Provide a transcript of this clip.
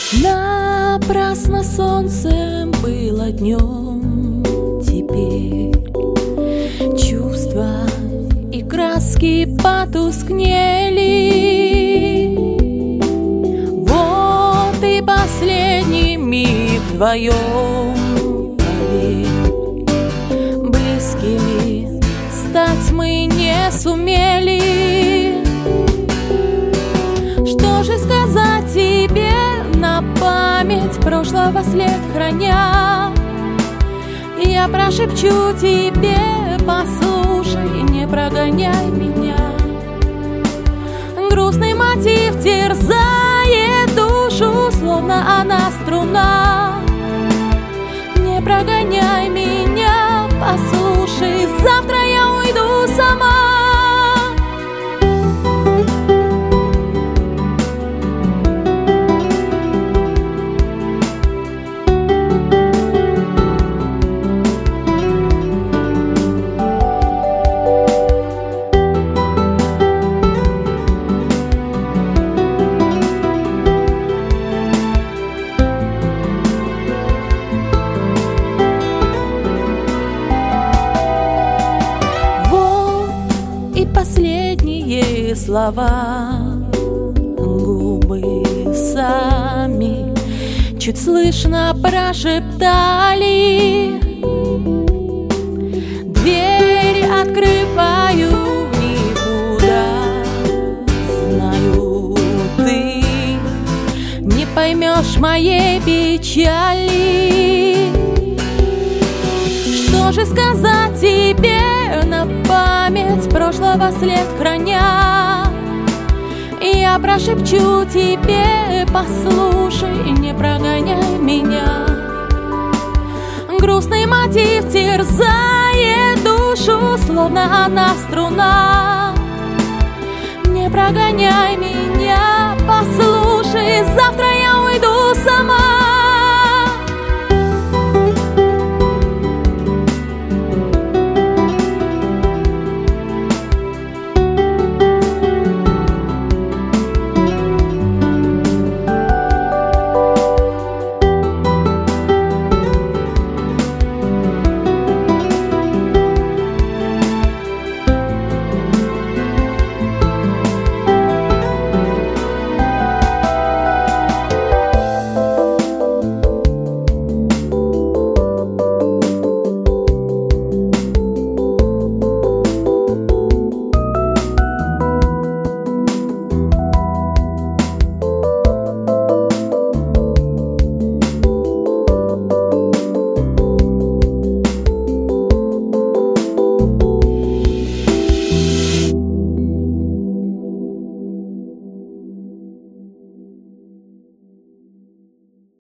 Напрасно солнцем было днем, теперь чувства и краски потускнели. Вот и последний миг вдвоем, поверь, близкими стать мы не сумели. Что же сказать тебе на память прошлого след храня? Я прошепчу тебе, послушай, не прогоняй меня. Грустный мотив терзает душу, словно она струна. Не прогоняй меня, послушай, завтра я уйду сама. Последние слова губы сами чуть слышно прошептали. Дверь открываю в никуда. Знаю, ты не поймешь моей печали. Что же сказать тебе на память прошлого след храня? Я прошепчу тебе, послушай, не прогоняй меня. Грустный мотив терзает душу, словно она струна. Не прогоняй меня, послушай, завтра